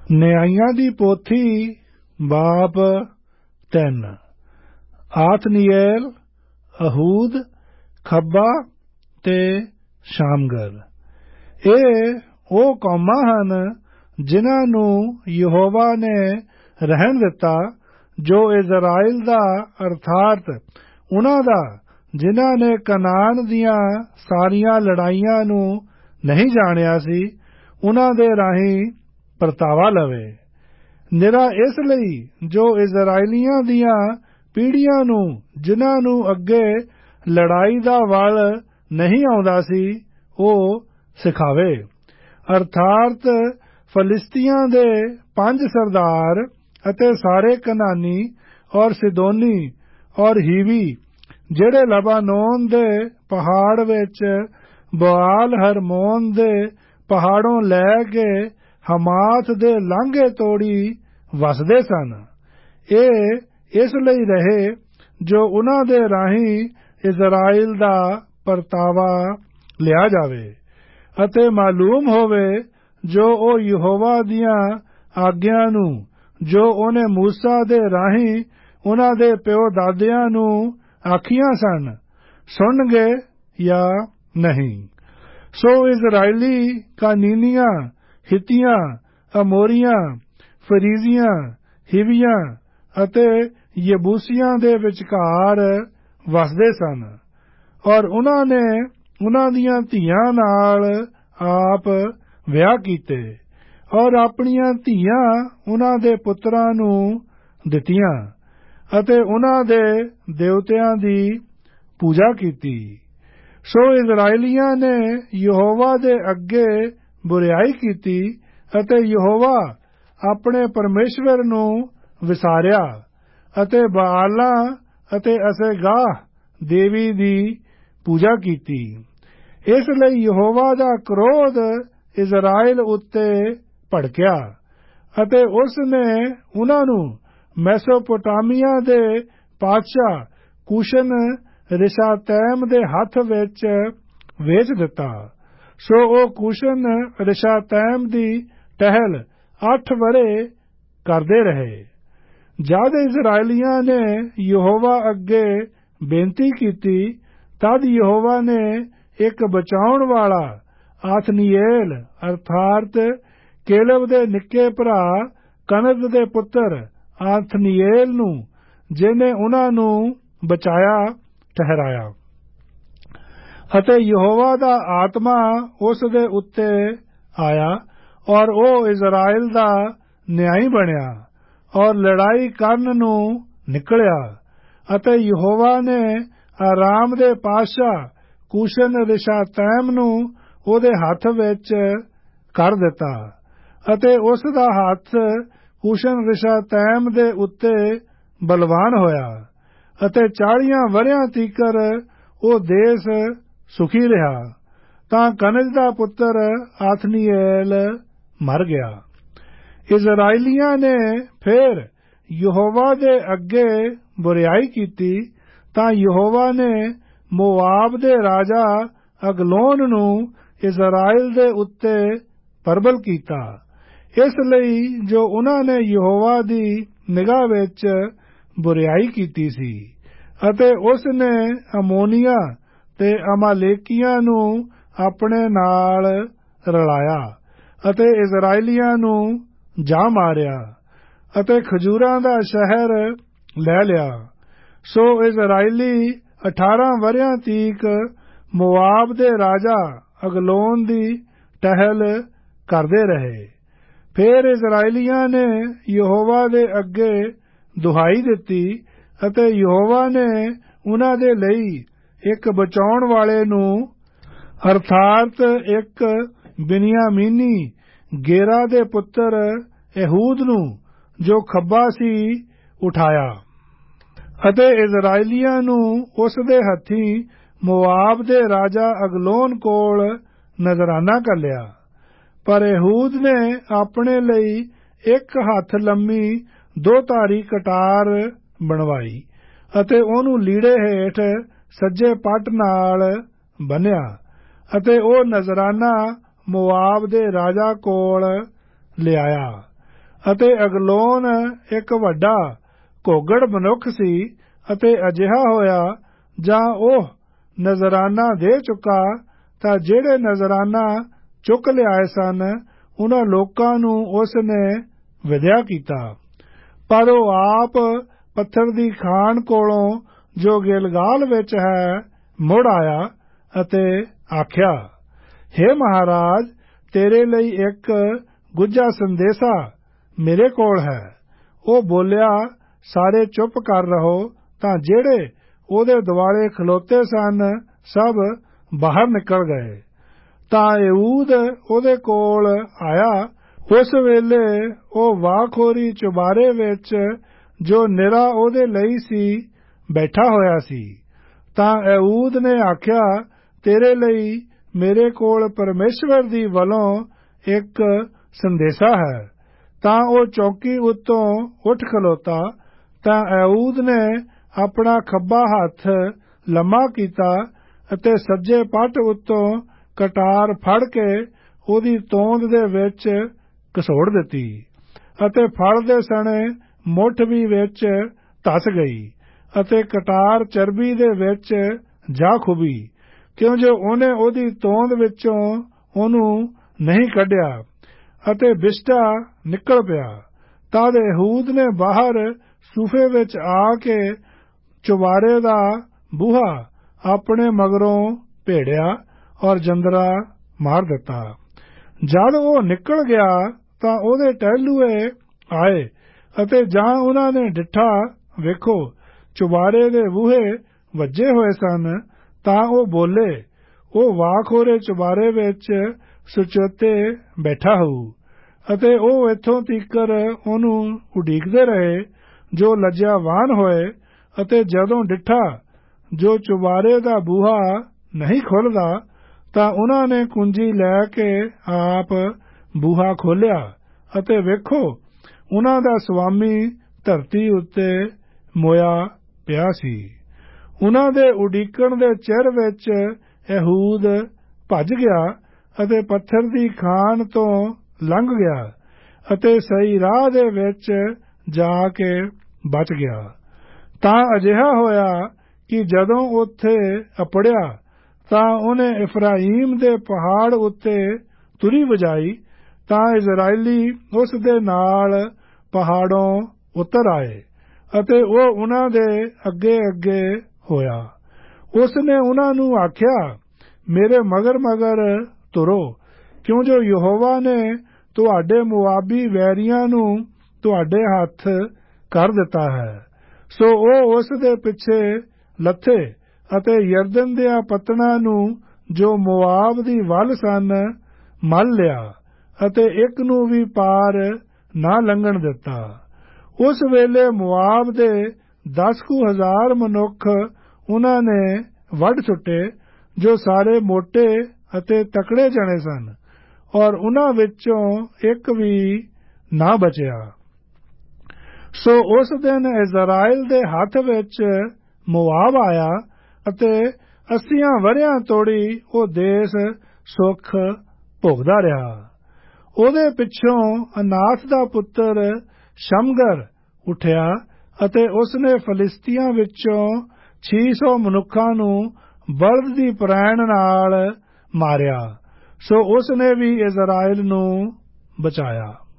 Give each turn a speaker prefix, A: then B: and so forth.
A: ਨਿਆਂਇਆਂ ਦੀ ਪੋਥੀ ਬਾਪ 3 ਆਥਨੀਏਲ, ਅਹੂਦ, ਖੱਬਾ ਤੇ ਸ਼ਾਮਗਰ। ਇਹ ਉਹ ਕੌਮਾਂ ਹਨ ਜਿਨ੍ਹਾਂ ਨੂੰ ਯਹੋਵਾ ਨੇ ਰਹਿਣ ਦਿੱਤਾ, ਜੋ ਇਜ਼ਰਾਈਲ ਦਾ ਅਰਥਾਤ ਉਨ੍ਹਾਂ ਦਾ ਜਿਨ੍ਹਾਂ ਨੇ ਕਨਾਨ ਦੀਆਂ ਸਾਰੀਆਂ ਲੜਾਈਆਂ ਨੂੰ ਨਹੀਂ ਜਾਣਿਆ ਸੀ, ਉਨ੍ਹਾਂ ਦੇ ਰਾਹੀਂ ਪਰਤਾਵਾ ਲਵੇ। ਨਿਰਾ ਇਸ ਲਈ ਜੋ ਇਜ਼ਰਾਈਲੀਆਂ ਦੀਆਂ ਪੀੜ੍ਹੀਆਂ ਨੂੰ ਜਿਨ੍ਹਾਂ ਨੂੰ ਅੱਗੇ ਲੜਾਈ ਦਾ ਵੱਲ ਨਹੀਂ ਆਉਂਦਾ ਸੀ, ਉਹ ਸਿਖਾਵੇ। ਅਰਥਾਤ ਫਲਿਸਤੀਆਂ ਦੇ 5 ਸਰਦਾਰ ਅਤੇ ਸਾਰੇ ਕਨਾਨੀ ਔਰ ਸਿਦੋਨੀ ਔਰ ਹੀਵੀ, ਜਿਹੜੇ ਲਬਾਨੋਨ ਦੇ ਪਹਾੜ ਵਿੱਚ ਬਾਲ ਹਰਮੋਨ ਦੇ ਪਹਾੜੋਂ ਲੈ ਕੇ ਹਮਾਥ ਦੇ ਲਾਂਘੇ ਤੋੜੀ ਵਸਦੇ ਸਨ, ਇਹ ਇਸ ਲਈ ਰਹੇ ਜੋ ਉਨ੍ਹਾਂ ਦੇ ਰਾਹੀਂ ਇਜ਼ਰਾਈਲ ਦਾ ਪਰਤਾਵਾ ਲਿਆ ਜਾਵੇ ਅਤੇ ਮਾਲੂਮ ਹੋਵੇ ਜੋ ਉਹ ਯਹੋਵਾ ਦੀਆਂ ਆਗਿਆਂ ਨੂੰ ਜੋ ਉਹਨੇ ਮੂਸਾ ਦੇ ਰਾਹੀਂ ਉਨ੍ਹਾਂ ਦੇ ਪਿਓ ਦਾਦਿਆਂ ਨੂੰ ਆਖੀਆਂ ਸਨ, ਸੁਣਨਗੇ ਜਾਂ ਨਹੀਂ। ਸੋ ਇਜ਼ਰਾਈਲੀ ਕਾਨੀਨੀਆਂ, ਹਿੱਤੀਆਂ, ਅਮੋਰੀਆਂ, ਫਰੀਜ਼ੀਆਂ, ਹਿਵੀਆਂ ਅਤੇ ਯਬੂਸੀਆਂ ਦੇ ਵਿਚਕਾਰ ਵਸਦੇ ਸਨ, ਔਰ ਉਨ੍ਹਾਂ ਨੇ ਉਨ੍ਹਾਂ ਦੀਆਂ ਧੀਆਂ ਨਾਲ ਆਪ ਵਿਆਹ ਕੀਤੇ ਔਰ ਆਪਣੀਆਂ ਧੀਆਂ ਉਨ੍ਹਾਂ ਦੇ ਪੁੱਤਰਾਂ ਨੂੰ ਦਿੱਤੀਆਂ ਅਤੇ ਉਨ੍ਹਾਂ ਦੇ ਦੇਵਤਿਆਂ ਦੀ ਪੂਜਾ ਕੀਤੀ। ਸੋ ਇਜ਼ਰਾਈਲੀਆਂ ਨੇ ਯਹੋਵਾ ਦੇ ਅੱਗੇ ਬੁਰਿਆਈ ਕੀਤੀ ਅਤੇ ਯਹੋਵਾ ਆਪਣੇ ਪਰਮੇਸ਼ਵਰ ਨੂੰ ਵਿਸਾਰਿਆ ਅਤੇ ਬਾਲਾਂ ਅਤੇ ਅਸੇਗਾਹ ਦੇਵੀ ਦੀ ਪੂਜਾ ਕੀਤੀ। ਇਸ ਲਈ ਯਹੋਵਾ ਦਾ ਕ੍ਰੋਧ ਇਜ਼ਰਾਈਲ ਉੱਤੇ ਭੜਕਿਆ ਅਤੇ ਉਸ ਨੇ ਉਨ੍ਹਾਂ ਨੂੰ ਮੈਸੋਪੋਟਾਮੀਆ ਦੇ ਪਾਤਸ਼ਾਹ ਕੂਸ਼ਨ ਰਿਸ਼ਾਤੈਮ ਦੇ ਹੱਥ ਵਿੱਚ ਵੇਚ ਦਿੱਤਾ। ਸੋ ਉਹ ਕੂਸ਼ਨ ਰਿਸ਼ਾਤੈਮ ਦੀ ਟਹਿਲ 8 ਵਰ੍ਹੇ ਕਰਦੇ ਰਹੇ। ਜਦ ਇਜ਼ਰਾਈਲੀਆਂ ਨੇ ਯਹੋਵਾ ਅੱਗੇ ਬੇਨਤੀ ਕੀਤੀ, ਤਦ ਯਹੋਵਾ ਨੇ ਇੱਕ ਬਚਾਉਣ ਵਾਲਾ ਆਥਨੀਏਲ ਅਰਥਾਤ ਕੇਲਬ ਦੇ ਨਿੱਕੇ ਭਰਾ ਕਨਜ਼ ਦੇ ਪੁੱਤਰ ਆਥਨੀਏਲ ਨੂੰ, ਜਿਹਨੇ ਉਨ੍ਹਾਂ ਨੂੰ ਬਚਾਇਆ, ਠਹਿਰਾਇਆ ਅਤੇ ਯਹੋਵਾ ਦਾ ਆਤਮਾ ਉਸ ਦੇ ਉੱਤੇ ਆਇਆ ਔਰ ਉਹ ਇਜ਼ਰਾਈਲ ਦਾ ਨਿਆਈ ਬਣਿਆ ਔਰ ਲੜਾਈ ਕਰਨ ਨੂੰ ਨਿਕਲਿਆ ਅਤੇ ਯਹੋਵਾ ਨੇ ਆਰਾਮ ਦੇ ਪਾਤਸ਼ਾਹ ਕੂਸ਼ਨ ਰਿਸ਼ਾਤੈਮ ਨੂੰ ਉਹਦੇ ਹੱਥ ਵਿੱਚ ਕਰ ਦਿੱਤਾ ਅਤੇ ਉਸ ਦਾ ਹੱਥ ਕੂਸ਼ਨ ਰਿਸ਼ਾਤੈਮ ਦੇ ਉੱਤੇ ਬਲਵਾਨ ਹੋਇਆ ਅਤੇ 40 ਵਰ੍ਹਿਆਂ ਤੀਕਰ ਉਹ ਦੇਸ਼ ਸੁਖੀ ਰਿਹਾ। ਤਾਂ ਕਨਜ਼ ਦਾ ਪੁੱਤਰ ਆਥਨੀਏਲ ਮਰ ਗਿਆ। ਇਜ਼ਰਾਈਲੀਆਂ ਨੇ ਫਿਰ ਯਹੋਵਾ ਦੇ ਅੱਗੇ ਬੁਰਿਆਈ ਕੀਤੀ, ਤਾਂ ਯਹੋਵਾ ਨੇ ਮੋਆਬ ਦੇ ਰਾਜਾ ਅਗਲੋਨ ਨੂੰ ਇਜ਼ਰਾਈਲ ਦੇ ਉੱਤੇ ਪ੍ਰਬਲ ਕੀਤਾ। ਇਸ ਲਈ ਜੋ ਉਨ੍ਹਾਂ ਨੇ ਯਹੋਵਾ ਦੀ ਨਿਗਾਹ ਵਿੱਚ ਬੁਰਿਆਈ ਕੀਤੀ ਸੀ ਅਤੇ ਉਸ ਨੇ ਅਮੋਨੀਆਂ ਤੇ ਅਮਾਲੇਕੀਆਂ ਨੂੰ ਆਪਣੇ ਨਾਲ ਰਲਾਇਆ ਅਤੇ ਇਜ਼ਰਾਈਲੀਆਂ ਨੂੰ ਜਾ ਮਾਰਿਆ ਅਤੇ ਖਜੂਰਾਂ ਦਾ ਸ਼ਹਿਰ ਲੈ ਲਿਆ। ਸੋ ਇਜ਼ਰਾਈਲੀ 18 ਵਰ੍ਹਿਆਂ ਤੀਕ ਮੋਆਬ ਦੇ ਰਾਜਾ ਅਗਲੋਨ ਦੀ ਟਹਿਲ ਕਰਦੇ ਰਹੇ। ਫਿਰ ਇਜ਼ਰਾਈਲੀਆਂ ਨੇ ਯਹੋਵਾ ਦੇ ਅੱਗੇ ਦੁਹਾਈ ਦਿੱਤੀ ਅਤੇ ਯਹੋਵਾ ਨੇ ਉਨ੍ਹਾਂ ਦੇ ਲਈ ਇੱਕ ਬਚਾਉਣ ਵਾਲੇ ਨੂੰ ਅਰਥਾਤ ਇੱਕ ਬਿਨਯਾਮੀਨੀ ਗੇਰਾ ਦੇ ਪੁੱਤਰ ehud ਨੂੰ, ਜੋ ਖੱਬਾ ਸੀ, ਉਠਾਇਆ ਅਤੇ ਇਜ਼ਰਾਈਲੀਆਂ ਨੂੰ ਉਸ ਦੇ ਹੱਥੀਂ ਮੋਆਬ ਦੇ ਰਾਜਾ ਅਗਲੋਨ ਕੋਲ ਨਜ਼ਰਾਨਾ ਘੱਲਿਆ। ਪਰ ehud ਨੇ ਆਪਣੇ ਲਈ ਇੱਕ ਹੱਥ ਲੰਮੀ 2 ਧਾਰੀ ਕਟਾਰ ਬਣਵਾਈ ਅਤੇ ਉਹਨੂੰ ਲੀੜੇ ਹੇਠ ਸੱਜੇ ਪੱਟ ਨਾਲ ਬੰਨ੍ਹਿਆ ਅਤੇ ਉਹ ਨਜ਼ਰਾਨਾ ਮੋਆਬ ਦੇ ਰਾਜਾ ਕੋਲ ਲਿਆਇਆ ਅਤੇ ਅਗਲੋਨ ਇੱਕ ਵੱਡਾ ਘੋਗੜ ਮਨੁੱਖ ਸੀ ਅਤੇ ਅਜਿਹਾ ਹੋਇਆ ਜਾਂ ਉਹ ਨਜ਼ਰਾਨਾ ਦੇ ਚੁੱਕਾ ਤਾਂ ਜਿਹੜੇ ਨਜ਼ਰਾਨਾ ਚੁੱਕ ਲਿਆਏ ਸਨ ਉਹਨਾਂ ਲੋਕਾਂ ਨੂੰ ਉਸ ਨੇ ਵਿਦਿਆ ਕੀਤਾ। ਪਰ ਉਹ ਆਪ ਪੱਥਰ ਦੀ ਖਾਣ ਕੋਲੋਂ ਜੋ ਗਿਲਗਾਲ ਵਿੱਚ ਹੈ ਮੁੜ ਆਇਆ ਅਤੇ ਆਖਿਆ, ਹੇ ਮਹਾਰਾਜ, ਤੇਰੇ ਲਈ ਇੱਕ ਗੁੱਝਾ ਸੰਦੇਸ਼ਾ ਮੇਰੇ ਕੋਲ ਹੈ। ਉਹ ਬੋਲਿਆ, ਸਾਰੇ ਚੁੱਪ ਕਰ ਰਹੋ। ਤਾਂ ਜਿਹੜੇ ਉਹਦੇ ਦੁਆਲੇ ਖਲੋਤੇ ਸਨ ਸਭ ਬਾਹਰ ਨਿਕਲ ਗਏ। ਤਾਂ ਏਹੂਦ ਉਹਦੇ ਕੋਲ ਆਇਆ। ਉਸ ਵੇਲੇ ਉਹ ਵਾਖੋਰੀ ਚੁਬਾਰੇ ਵਿੱਚ ਜੋ ਨਿਰਾ ਉਹਦੇ ਲਈ ਸੀ ਬੈਠਾ ਹੋਇਆ ਸੀ। ਤਾਂ ਏਹੂਦ ਨੇ ਆਖਿਆ, ਤੇਰੇ ਲਈ ਮੇਰੇ ਕੋਲ ਪਰਮੇਸ਼ਵਰ ਦੀ ਵੱਲੋਂ ਇੱਕ ਸੰਦੇਸ਼ਾ ਹੈ। ਤਾਂ ਉਹ ਚੌਕੀ ਉੱਤੋਂ ਉੱਠ ਖਲੋਤਾ। ਤਾਂ ਏਹੂਦ ਨੇ ਆਪਣਾ ਖੱਬਾ ਹੱਥ ਲੰਮਾ ਕੀਤਾ ਅਤੇ ਸੱਜੇ ਪੱਟ ਉੱਤੋਂ ਕਟਾਰ ਫੜ ਕੇ ਉਹਦੀ ਤੋਂਦ ਦੇ ਵਿੱਚ ਘਸੋੜ ਦਿੱਤੀ ਅਤੇ ਫਲ ਦੇ ਸਣੇ ਮੁੱਠ ਵੀ ਵਿੱਚ ਧਸ ਗਈ ਅਤੇ ਕਟਾਰ ਚਰਬੀ ਦੇ ਵਿੱਚ ਜਾ ਖੁੱਭੀ, ਕਿਉਂ ਜੋ ਉਹਨੇ ਉਹਦੀ ਤੋਂਦ ਵਿੱਚੋਂ ਉਹਨੂੰ ਨਹੀਂ ਕੱਢਿਆ ਅਤੇ ਬਿਸ਼ਟਾ ਨਿਕਲ ਪਿਆ। ਤਦ ਏਹੂਦ ਨੇ ਬਾਹਰ ਸੂਫੇ ਵਿੱਚ ਆ ਕੇ ਚੁਬਾਰੇ ਦਾ ਬੂਹਾ ਆਪਣੇ ਮਗਰੋਂ ਭੇੜਿਆ ਔਰ ਜੰਦਰਾ ਮਾਰ ਦਿੱਤਾ। ਜਦ ਉਹ ਨਿਕਲ ਗਿਆ ਤਾਂ ਉਹਦੇ ਟਹਿਲੂਏ ਆਏ ਅਤੇ ਜਾਂ ਉਹਨਾਂ ਨੇ ਡਿੱਠਾ, ਵੇਖੋ ਚੁਬਾਰੇ ਦੇ ਬੂਹੇ ਵੱਜੇ ਹੋਏ ਸਨ, ਤਾਂ ਉਹ ਬੋਲੇ, ਉਹ ਵਾਖੋਰੇ ਚੁਬਾਰੇ ਵਿੱਚ ਸੁਚੋਤੇ ਬੈਠਾ ਹੋਊ। ਅਤੇ ਉਹ ਇੱਥੋਂ ਤੀਕਰ ਉਹਨੂੰ ਉਡੀਕਦੇ ਰਹੇ ਜੋ ਲੱਜਿਆਵਾਨ ਹੋਏ। ਅਤੇ ਜਦੋਂ ਡਿੱਠਾ ਜੋ ਚੁਬਾਰੇ ਦਾ ਬੂਹਾ ਨਹੀਂ ਖੁੱਲ੍ਹਦਾ ਤਾਂ ਉਹਨਾਂ ਨੇ ਕੁੰਜੀ ਲੈ ਕੇ ਆਪ ਬੂਹਾ ਖੋਲ੍ਹਿਆ ਅਤੇ ਵੇਖੋ ਉਹਨਾਂ ਦਾ ਸਵਾਮੀ ਧਰਤੀ ਉੱਤੇ ਮੋਇਆ ਪਿਆ ਸੀ। ਉਹਨਾਂ ਦੇ ਉਡੀਕਣ ਦੇ ਚਿਰ ਵਿੱਚ ਏਹੂਦ ਭੱਜ ਗਿਆ ਅਤੇ ਪੱਥਰ ਦੀ ਖਾਣ ਤੋਂ ਲੰਘ ਗਿਆ ਅਤੇ ਸਹੀ ਰਾਹ ਦੇ ਵਿੱਚ ਜਾ ਕੇ ਬਚ ਗਿਆ। ਤਾਂ ਅਜਿਹਾ ਹੋਇਆ ਕਿ ਜਦੋਂ ਉੱਥੇ ਅਪੜਿਆ ਤਾਂ ਉਹਨੇ ਇਫਰਾਈਮ ਦੇ ਪਹਾੜ ਉੱਤੇ ਤੁਰੀ ਵਜਾਈ। ਤਾਂ ਇਜ਼ਰਾਇਲੀ ਉਸ ਦੇ ਨਾਲ ਪਹਾੜੋਂ ਉਤਰ ਆਏ ਅਤੇ ਉਹ ਉਹਨਾਂ ਦੇ ਅੱਗੇ ਅੱਗੇ ਹੋਇਆ। ਉਸ ਨੇ ਉਹਨਾਂ ਨੂੰ ਆਖਿਆ, ਮੇਰੇ ਮਗਰ ਮਗਰ ਤੁਰੋ, ਕਿਉਂ ਜੋ ਯਹੋਵਾ ਨੇ ਤੁਹਾਡੇ ਮੁਆਬੀ ਵੈਰੀਆਂ ਨੂੰ ਤੁਹਾਡੇ ਹੱਥ ਕਰ ਦਿੱਤਾ ਹੈ। ਸੋ ਉਹ ਉਸ ਦੇ ਪਿੱਛੇ ਲੱਥੇ ਅਤੇ ਯਰਦਨ ਦੀਆਂ ਪੱਤਣਾਂ ਨੂੰ ਜੋ ਮੋਆਬ ਦੀ ਵੱਲ ਸਨ ਮੱਲ ਲਿਆ ਅਤੇ ਇੱਕ ਨੂੰ ਵੀ ਪਾਰ ਨਾ ਲੰਘਣ ਦਿੱਤਾ। ਉਸ ਵੇਲੇ ਮੋਆਬ ਦੇ 10,000 ਮਨੁੱਖ ਉਹਨਾਂ ਨੇ ਵੱਢ ਸੁੱਟੇ ਜੋ ਸਾਰੇ ਮੋਟੇ ਅਤੇ ਤਕੜੇ ਜਣੇ ਸਨ, ਔਰ ਉਹਨਾਂ ਵਿੱਚੋਂ ਇੱਕ ਵੀ ਨਾ ਬਚਿਆ। ਸੋ ਉਸ ਦਿਨ ਇਜ਼ਰਾਇਲ ਦੇ ਹੱਥ ਵਿੱਚ ਮੋਆਬ ਆਇਆ ਅਤੇ 80 ਵਰ੍ਹਿਆਂ ਤੋੜੀ ਉਹ ਦੇਸ਼ ਸੁੱਖ ਭੋਗਦਾ ਰਿਹਾ। ਉਹਦੇ ਪਿੱਛੋਂ ਅਨਾਥ ਦਾ ਪੁੱਤਰ ਸ਼ਮਗਰ ਉੱਠਿਆ ਅਤੇ ਉਸਨੇ ਫਲਿਸਤੀਆਂ ਵਿੱਚੋਂ 600 ਮਨੁੱਖਾਂ ਨੂੰ ਬਲਦ ਦੀ ਪਰੈਣ ਨਾਲ ਮਾਰਿਆ। ਸੋ ਉਸਨੇ ਵੀ ਇਜ਼ਰਾਇਲ ਨੂੰ ਬਚਾਇਆ।